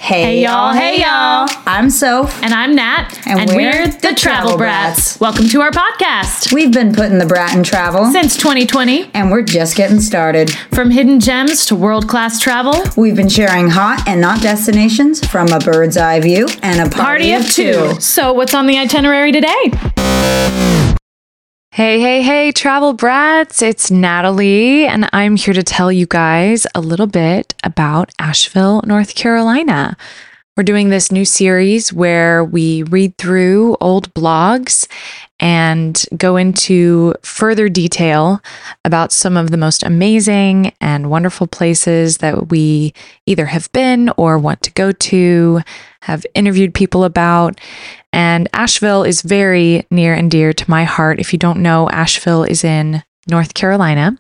Hey y'all, hey y'all. I'm Soph. And I'm Nat. And we're the Travel Brats. Welcome to our podcast. We've been putting the brat in travel Since 2020. and we're just getting started. From hidden gems to world-class travel. We've been sharing hot and not destinations from a bird's eye view and a party of two. So what's on the itinerary today? Hey, Travel Brats. It's Natalie, and I'm here to tell you guys a little bit about Asheville, North Carolina. We're doing this new series where we read through old blogs and go into further detail about some of the most amazing and wonderful places that we either have been or want to go to, have interviewed people about. And Asheville is very near and dear to my heart. If you don't know, Asheville is in North Carolina.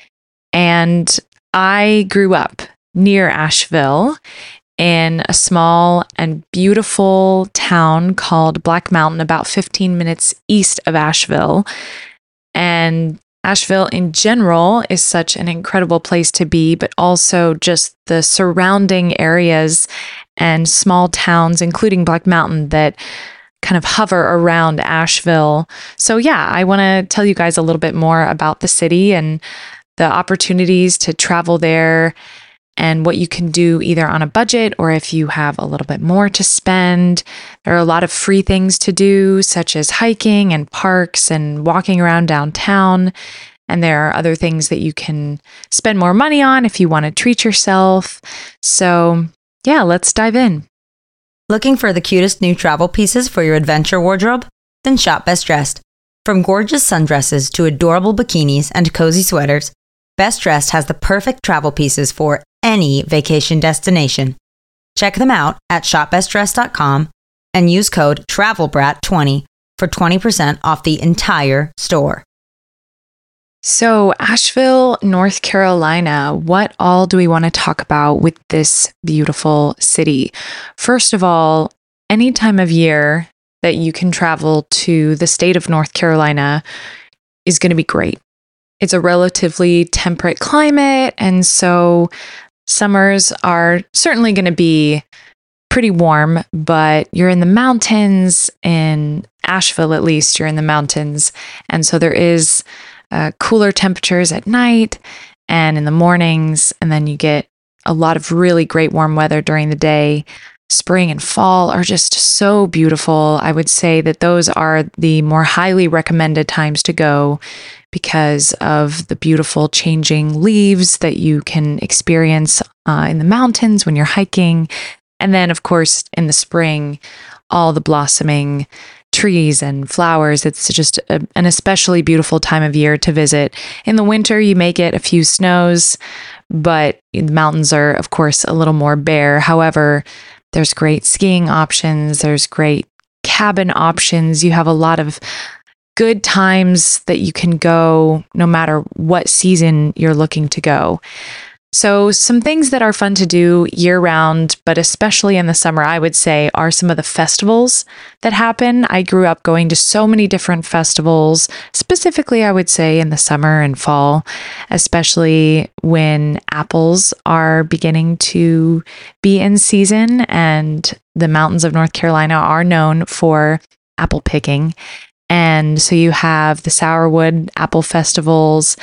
And I grew up near Asheville in a small and beautiful town called Black Mountain, about 15 minutes east of Asheville. And Asheville in general is such an incredible place to be, but also just the surrounding areas and small towns, including Black Mountain, that kind of hover around Asheville. So yeah, I want to tell you guys a little bit more about the city and the opportunities to travel there and what you can do either on a budget or if you have a little bit more to spend. There are a lot of free things to do, such as hiking and parks and walking around downtown. And there are other things that you can spend more money on if you want to treat yourself. So yeah, let's dive in. Looking for the cutest new travel pieces for your adventure wardrobe? Then shop Best Dressed. From gorgeous sundresses to adorable bikinis and cozy sweaters, Best Dressed has the perfect travel pieces for any vacation destination. Check them out at shopbestdressed.com and use code TRAVELBRAT20 for 20% off the entire store. So, Asheville, North Carolina, what all do we want to talk about with this beautiful city? First of all, any time of year that you can travel to the state of North Carolina is going to be great. It's a relatively temperate climate, and so summers are certainly going to be pretty warm, but you're in the mountains. In Asheville, at least, you're in the mountains, and so there is cooler temperatures at night and in the mornings, and then you get a lot of really great warm weather during the day. Spring and fall are just so beautiful. I would say that those are the more highly recommended times to go because of the beautiful changing leaves that you can experience in the mountains when you're hiking. And then, of course, in the spring, all the blossoming trees and flowers. It's just an especially beautiful time of year to visit. In the winter, you may get a few snows, but the mountains are, of course, a little more bare. However, there's great skiing options. There's great cabin options. You have a lot of good times that you can go no matter what season you're looking to go. So some things that are fun to do year round, but especially in the summer, I would say, are some of the festivals that happen. I grew up going to so many different festivals, specifically, I would say, in the summer and fall, especially when apples are beginning to be in season, and the mountains of North Carolina are known for apple picking. And so you have the Sourwood Apple Festivals,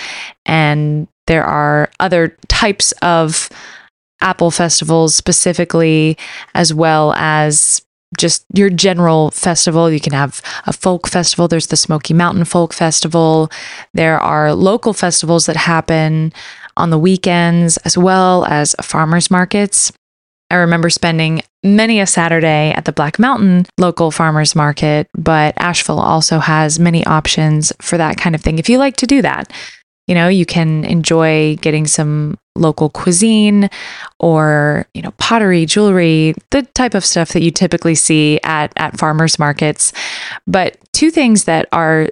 and there are other types of apple festivals specifically, as well as just your general festival. You can have a folk festival. There's the Smoky Mountain Folk Festival. There are local festivals that happen on the weekends, as well as farmers markets. I remember spending many a Saturday at the Black Mountain local farmers market, but Asheville also has many options for that kind of thing. If you like to do that, you know, you can enjoy getting some local cuisine or, you know, pottery, jewelry, the type of stuff that you typically see at farmers markets. But two things that are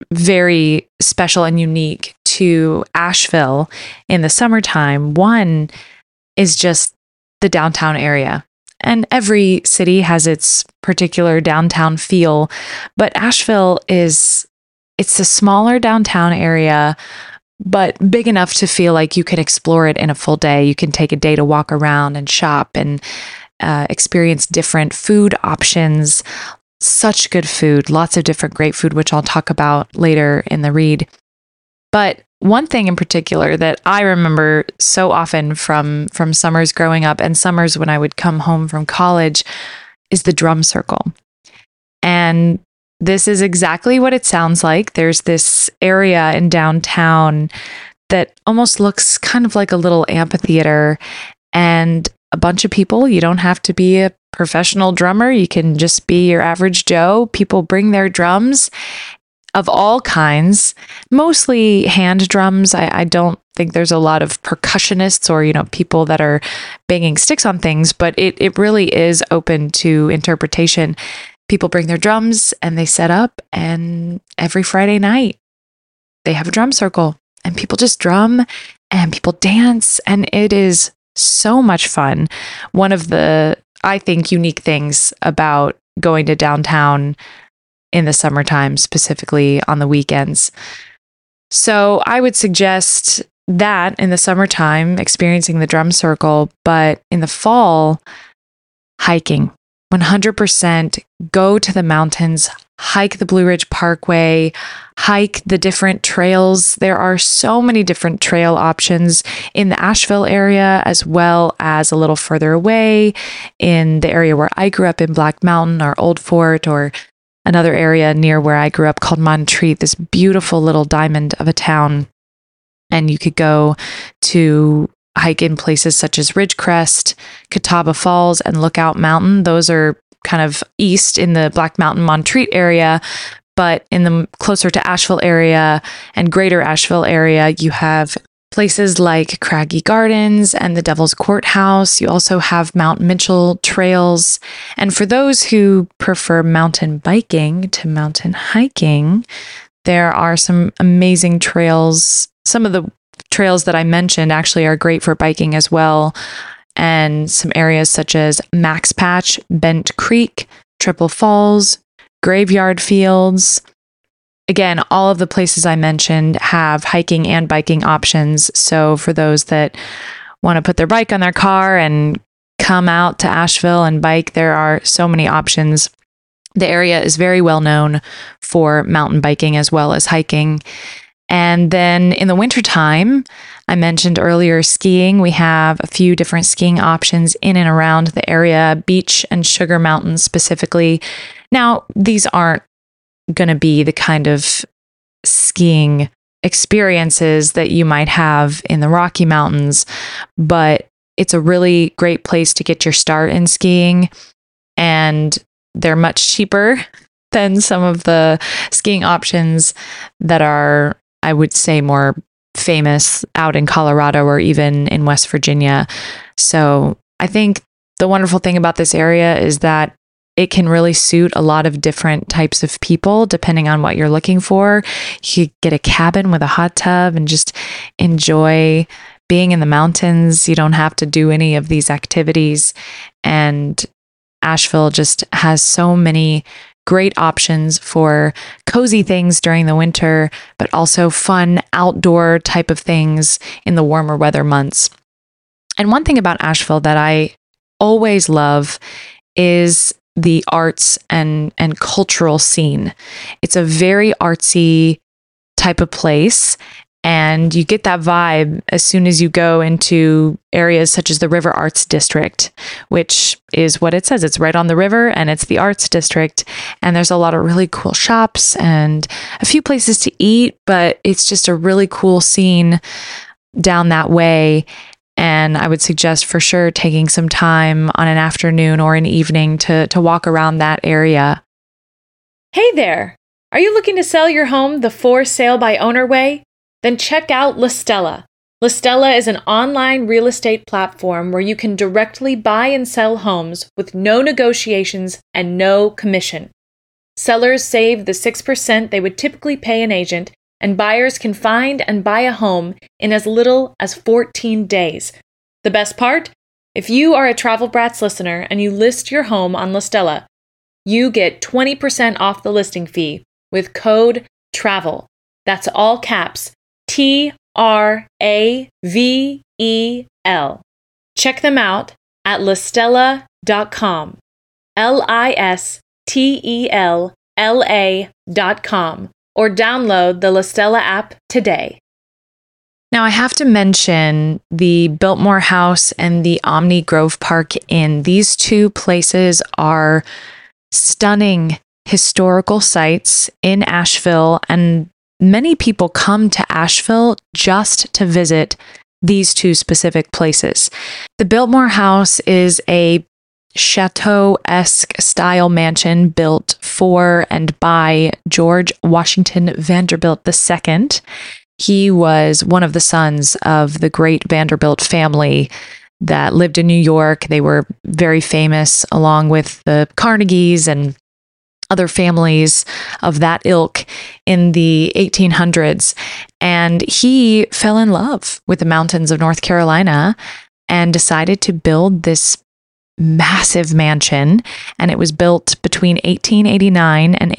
very special and unique to Asheville in the summertime. One is just the downtown area. And every city has its particular downtown feel, but Asheville it's a smaller downtown area, but big enough to feel like you could explore it in a full day. You can take a day to walk around and shop, and experience different food options. Such good food, lots of different great food, which I'll talk about later in the read. But one thing in particular that I remember so often from summers growing up and summers when I would come home from college is the drum circle. And this is exactly what it sounds like. There's this area in downtown that almost looks kind of like a little amphitheater, and a bunch of people. You don't have to be a professional drummer. You can just be your average Joe. People bring their drums of all kinds, mostly hand drums. I don't think there's a lot of percussionists or, people that are banging sticks on things, but it really is open to interpretation. People bring their drums and they set up, and every Friday night they have a drum circle and people just drum and people dance, and it is so much fun. One of the, I think, unique things about going to downtown in the summertime, specifically on the weekends. So I would suggest that in the summertime, experiencing the drum circle, but in the fall, hiking. 100% go to the mountains, hike the Blue Ridge Parkway, hike the different trails. There are so many different trail options in the Asheville area, as well as a little further away in the area where I grew up in Black Mountain or Old Fort, or another area near where I grew up called Montreat, this beautiful little diamond of a town. And you could go to hike in places such as Ridgecrest, Catawba Falls, and Lookout Mountain. Those are kind of east in the Black Mountain Montreat area, but in the closer to Asheville area and greater Asheville area, you have places like Craggy Gardens and the Devil's Courthouse. You also have Mount Mitchell trails. And for those who prefer mountain biking to mountain hiking, there are some amazing trails. Some of the trails that I mentioned actually are great for biking as well. And some areas such as Max Patch, Bent Creek, Triple Falls, Graveyard Fields. Again, all of the places I mentioned have hiking and biking options. So for those that want to put their bike on their car and come out to Asheville and bike, there are so many options. The area is very well known for mountain biking as well as hiking. And then in the wintertime, I mentioned earlier skiing. We have a few different skiing options in and around the area, Beach and Sugar Mountains specifically. Now, these aren't going to be the kind of skiing experiences that you might have in the Rocky Mountains, but it's a really great place to get your start in skiing, and they're much cheaper than some of the skiing options that are, I would say, more famous out in Colorado or even in West Virginia. So I think the wonderful thing about this area is that it can really suit a lot of different types of people depending on what you're looking for. You could get a cabin with a hot tub and just enjoy being in the mountains. You don't have to do any of these activities. And Asheville just has so many great options for cozy things during the winter, but also fun outdoor type of things in the warmer weather months. And one thing about Asheville that I always love is the arts and cultural scene. It's a very artsy type of place, and you get that vibe as soon as you go into areas such as the River Arts District, which is what it says. It's right on the river and it's the Arts District. And there's a lot of really cool shops and a few places to eat, but it's just a really cool scene down that way. And I would suggest for sure taking some time on an afternoon or an evening to walk around that area. Hey there! Are you looking to sell your home the for sale by owner way? Then check out Listella. Listella is an online real estate platform where you can directly buy and sell homes with no negotiations and no commission. Sellers save the 6% they would typically pay an agent, and buyers can find and buy a home in as little as 14 days. The best part? If you are a Travel Brats listener and you list your home on Listella, you get 20% off the listing fee with code TRAVEL. That's all caps, TRAVEL. Check them out at listella.com. listella.com. listella.com, or download the Listella app today. Now, I have to mention the Biltmore House and the Omni Grove Park Inn. These two places are stunning historical sites in Asheville, and many people come to Asheville just to visit these two specific places. The Biltmore House is a chateau-esque style mansion built for and by George Washington Vanderbilt II. He was one of the sons of the great Vanderbilt family that lived in New York. They were very famous, along with the Carnegies and other families of that ilk in the 1800s. And he fell in love with the mountains of North Carolina and decided to build this massive mansion, and it was built between 1889 and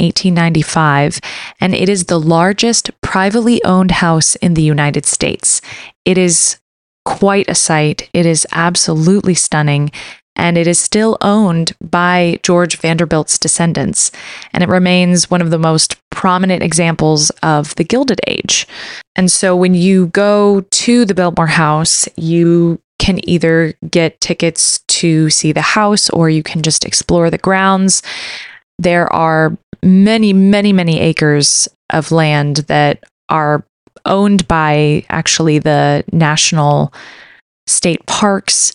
1895, and it is the largest privately owned house in the United States. It is quite a sight. It is absolutely stunning, and it is still owned by George Vanderbilt's descendants, and it remains one of the most prominent examples of the Gilded Age. And so when you go to the Biltmore House, you can either get tickets to see the house, or you can just explore the grounds. There are many, many, many acres of land that are owned by actually the national state parks,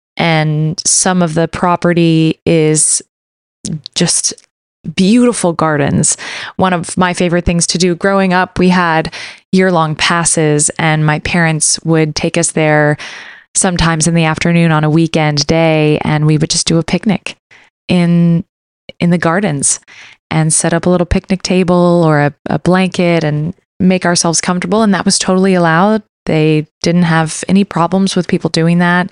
and some of the property is just beautiful gardens. One of my favorite things to do growing up, we had year-long passes, and my parents would take us there sometimes in the afternoon on a weekend day, and we would just do a picnic in the gardens and set up a little picnic table or a blanket and make ourselves comfortable. And that was totally allowed. They didn't have any problems with people doing that.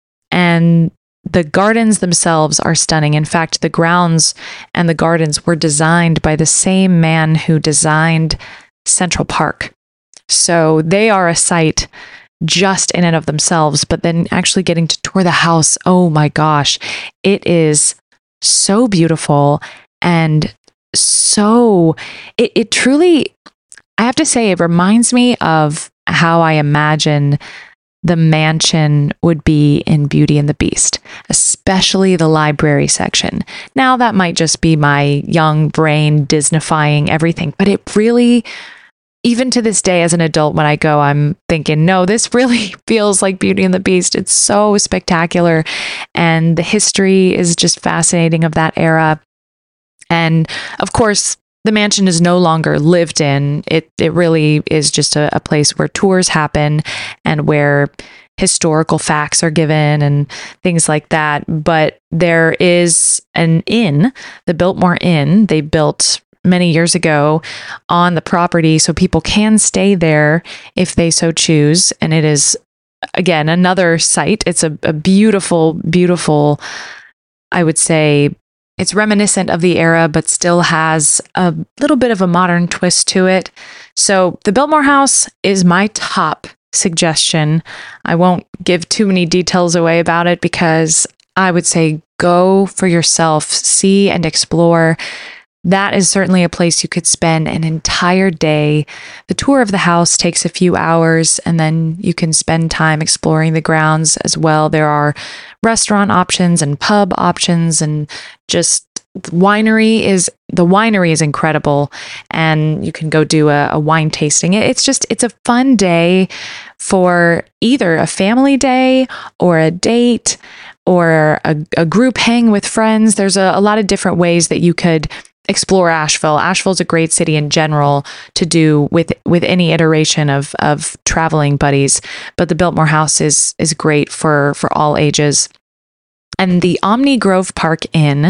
And the gardens themselves are stunning. In fact, the grounds and the gardens were designed by the same man who designed Central Park. So they are a sight just in and of themselves, but then actually getting to tour the house, oh my gosh, it is so beautiful. And so it truly, I have to say, it reminds me of how I imagine the mansion would be in Beauty and the Beast, especially the library section. Now, that might just be my young brain Disneyfying everything, but it really, even to this day as an adult, when I go, I'm thinking, no, this really feels like Beauty and the Beast. It's so spectacular. And the history is just fascinating of that era. And of course, the mansion is no longer lived in. It really is just a place where tours happen and where historical facts are given and things like that. But there is an inn, the Biltmore Inn, they built many years ago on the property, so people can stay there if they so choose. And it is, again, another site. It's a beautiful, beautiful, I would say, it's reminiscent of the era, but still has a little bit of a modern twist to it. So the Biltmore House is my top suggestion. I won't give too many details away about it, because I would say go for yourself, see and explore. That is certainly a place you could spend an entire day. The tour of the house takes a few hours, and then you can spend time exploring the grounds as well. There are restaurant options and pub options, and just the winery is incredible, and you can go do a wine tasting. It's a fun day for either a family day or a date or a group hang with friends. There's a lot of different ways that you could explore Asheville. Asheville's a great city in general to do with any iteration of traveling buddies, but the Biltmore House is great for all ages. And the Omni Grove Park Inn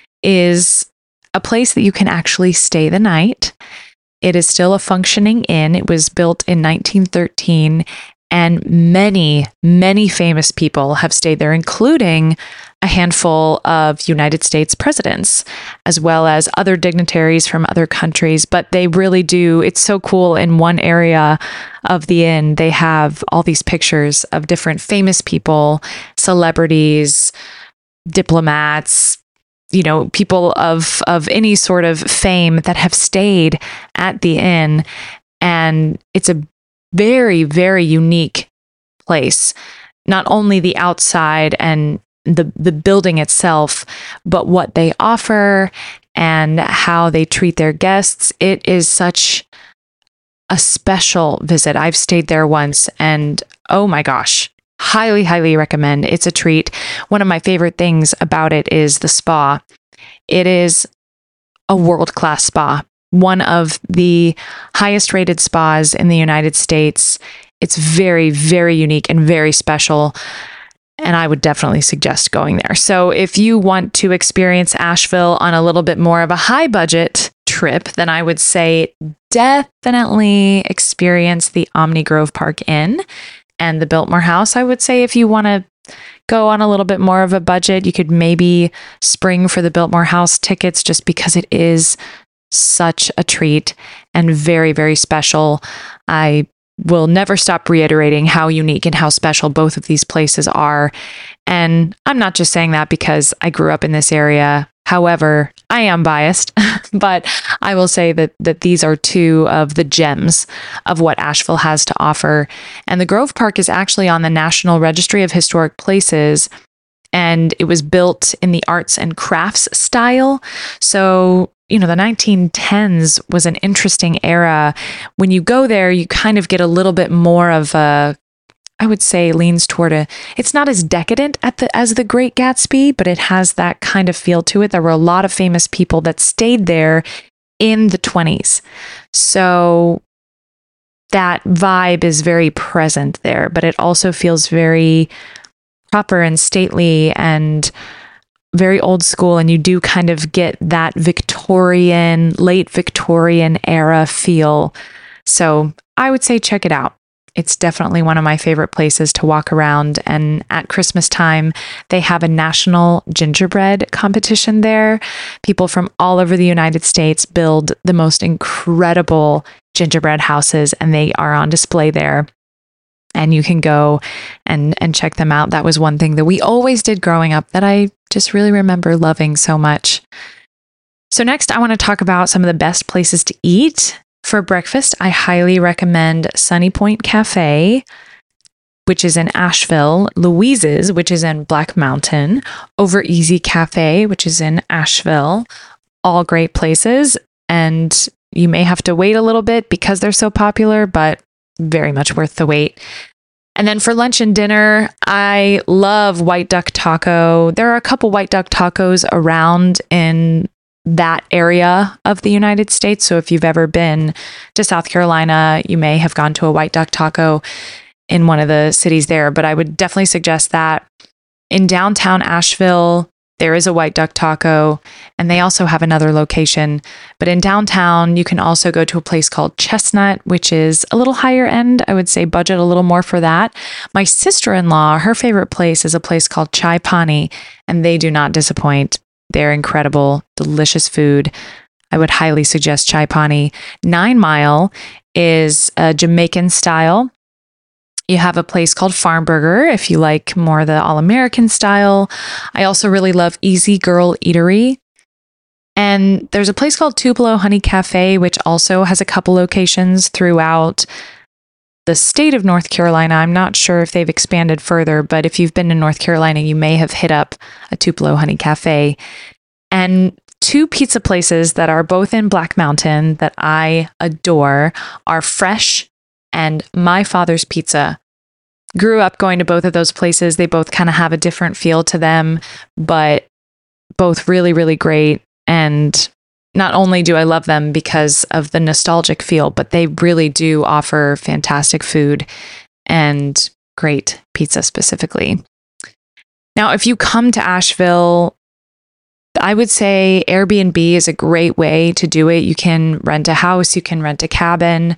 is a place that you can actually stay the night. It is still a functioning inn. It was built in 1913, and many, many famous people have stayed there, including a handful of United States presidents, as well as other dignitaries from other countries. But they really do. It's so cool. In one area of the inn, they have all these pictures of different famous people, celebrities, diplomats, people of any sort of fame that have stayed at the inn. And it's a very, very unique place. Not only the outside and the building itself, but what they offer and how they treat their guests. It is such a special visit. I've stayed there once and oh my gosh, highly, highly recommend. It's a treat. One of my favorite things about it is the spa. It is a world-class spa, one of the highest rated spas in the United States. It's very, very unique and very special. And I would definitely suggest going there. So if you want to experience Asheville on a little bit more of a high budget trip, then I would say definitely experience the Omni Grove Park Inn and the Biltmore House. I would say if you want to go on a little bit more of a budget, you could maybe spring for the Biltmore House tickets just because it is such a treat and very, very special. I will never stop reiterating how unique and how special both of these places are. And I'm not just saying that because I grew up in this area. However, I am biased, but I will say that these are two of the gems of what Asheville has to offer. And the Grove Park is actually on the National Registry of Historic Places, and it was built in the arts and crafts style. So the 1910s was an interesting era. When you go there, you kind of get a little bit more of a, I would say, leans toward it's not as decadent as the Great Gatsby, but it has that kind of feel to it. There were a lot of famous people that stayed there in the 20s. So that vibe is very present there, but it also feels very proper and stately and very old school, and you do kind of get that late Victorian era feel. So I would say check it out. It's definitely one of my favorite places to walk around. And at Christmas time, they have a national gingerbread competition there. People from all over the United States build the most incredible gingerbread houses, and they are on display there. And you can go and check them out. That was one thing that we always did growing up that I just really remember loving so much. So next, I want to talk about some of the best places to eat. For breakfast, I highly recommend Sunny Point Cafe, which is in Asheville, Louise's, which is in Black Mountain, Over Easy Cafe, which is in Asheville. All great places. And you may have to wait a little bit because they're so popular, but very much worth the wait. And then for lunch and dinner, I love White Duck Taco. There are a couple White Duck Tacos around in that area of the United States. So if you've ever been to South Carolina, you may have gone to a White Duck Taco in one of the cities there. But I would definitely suggest that. In downtown Asheville, there is a White Duck Taco, and they also have another location. But in downtown, you can also go to a place called Chestnut, which is a little higher end. I would say budget a little more for that. My sister-in-law, her favorite place is a place called Chai Pani, and they do not disappoint. They're incredible, delicious food. I would highly suggest Chai Pani. 9 Mile is a Jamaican style. You have a place called Farm Burger if you like more the all-American style. I also really love Easy Girl Eatery. And there's a place called Tupelo Honey Cafe, which also has a couple locations throughout the state of North Carolina. I'm not sure if they've expanded further, but if you've been to North Carolina, you may have hit up a Tupelo Honey Cafe. And 2 pizza places that are both in Black Mountain that I adore are Fresh and My Father's Pizza. Grew up going to both of those places. They both kind of have a different feel to them, but both really, really great. And not only do I love them because of the nostalgic feel, but they really do offer fantastic food and great pizza specifically. Now, if you come to Asheville, I would say Airbnb is a great way to do it. You can rent a house, you can rent a cabin.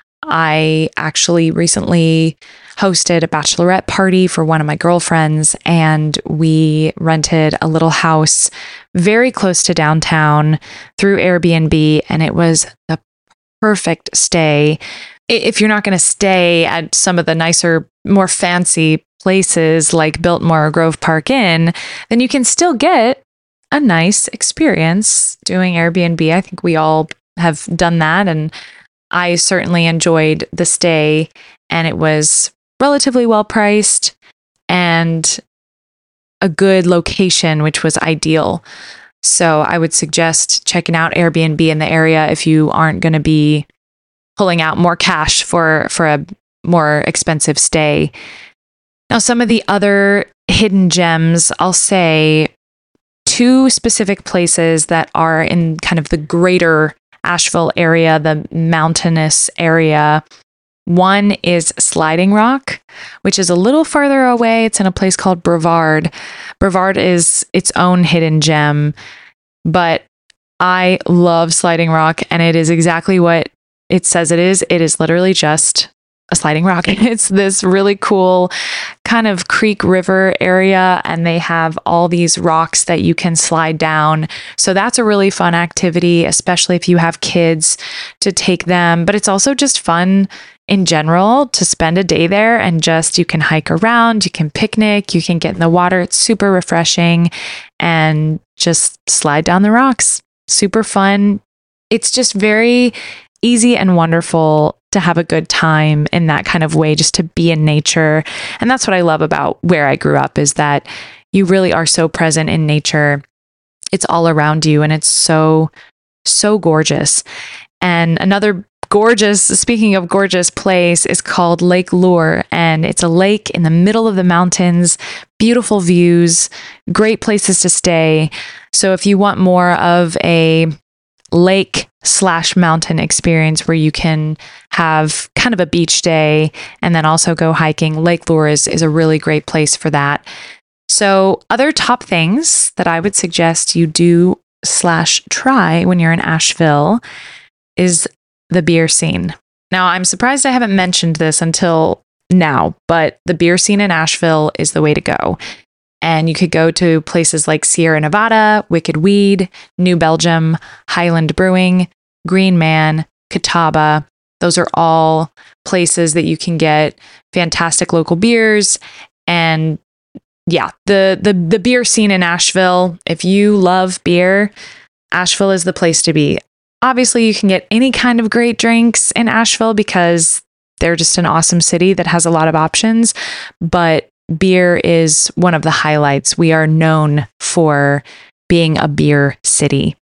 I actually recently hosted a bachelorette party for one of my girlfriends, and we rented a little house very close to downtown through Airbnb, and it was the perfect stay. If you're not going to stay at some of the nicer, more fancy places like Biltmore or Grove Park Inn, then you can still get a nice experience doing Airbnb. I think we all have done that, and I certainly enjoyed the stay, and it was relatively well priced and a good location, which was ideal. So I would suggest checking out Airbnb in the area if you aren't going to be pulling out more cash for a more expensive stay. Now, some of the other hidden gems, I'll say 2 specific places that are in kind of the greater Asheville area, the mountainous area. One is Sliding Rock, which is a little farther away. It's in a place called Brevard. Brevard is its own hidden gem, but I love Sliding Rock, and it is exactly what it says it is. It is literally just a sliding rock. It's this really cool kind of creek river area, and they have all these rocks that you can slide down. So that's a really fun activity, especially if you have kids, to take them. But it's also just fun in general to spend a day there, and just you can hike around, you can picnic, you can get in the water. It's super refreshing, and just slide down the rocks. Super fun. It's just very easy and wonderful to have a good time in that kind of way, just to be in nature. And that's what I love about where I grew up, is that you really are so present in nature. It's all around you, and it's so gorgeous. And another gorgeous, speaking of gorgeous place, is called Lake Lure, and it's a lake in the middle of the mountains, beautiful views, great places to stay. So if you want more of a lake/mountain experience where you can have kind of a beach day and then also go hiking, Lake Lure is a really great place for that. So other top things that I would suggest you do/try when you're in Asheville is the beer scene. Now, I'm surprised I haven't mentioned this until now, but the beer scene in Asheville is the way to go. And you could go to places like Sierra Nevada, Wicked Weed, New Belgium, Highland Brewing, Green Man, Catawba. Those are all places that you can get fantastic local beers. And yeah, the beer scene in Asheville, if you love beer, Asheville is the place to be. Obviously, you can get any kind of great drinks in Asheville because they're just an awesome city that has a lot of options. But beer is one of the highlights. We are known for being a beer city.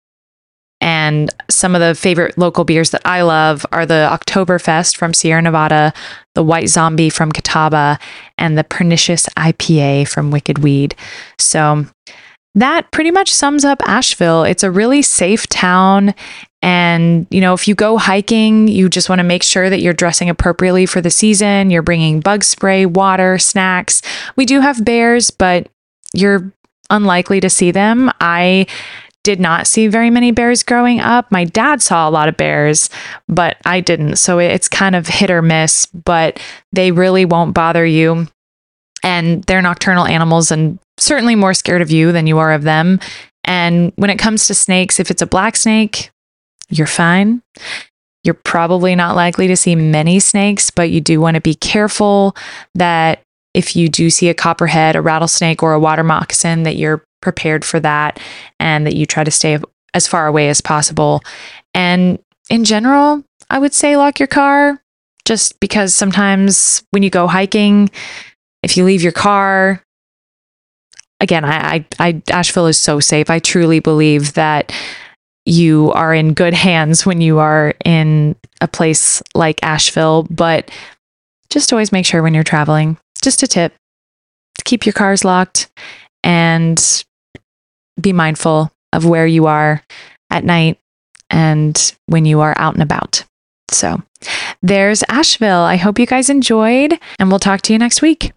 And some of the favorite local beers that I love are the Oktoberfest from Sierra Nevada, the White Zombie from Catawba, and the Pernicious IPA from Wicked Weed. So that pretty much sums up Asheville. It's a really safe town. And, you know, if you go hiking, you just want to make sure that you're dressing appropriately for the season. You're bringing bug spray, water, snacks. We do have bears, but you're unlikely to see them. I did not see very many bears growing up. My dad saw a lot of bears, but I didn't. So it's kind of hit or miss, but they really won't bother you. And they're nocturnal animals and certainly more scared of you than you are of them. And when it comes to snakes, if it's a black snake, you're fine. You're probably not likely to see many snakes, but you do want to be careful that if you do see a copperhead, a rattlesnake, or a water moccasin, that you're prepared for that and that you try to stay as far away as possible. And in general, I would say lock your car, just because sometimes when you go hiking, if you leave your car, again, Asheville is so safe. I truly believe that you are in good hands when you are in a place like Asheville, but just always make sure when you're traveling, just a tip, to keep your cars locked and be mindful of where you are at night and when you are out and about. So there's Asheville. I hope you guys enjoyed, and we'll talk to you next week.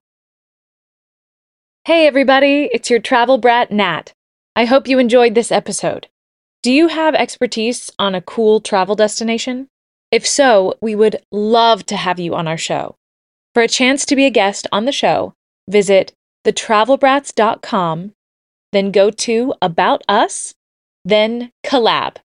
Hey everybody, it's your travel brat Nat. I hope you enjoyed this episode. Do you have expertise on a cool travel destination? If so, we would love to have you on our show. For a chance to be a guest on the show, visit thetravelbrats.com, then go to About Us, then Collab.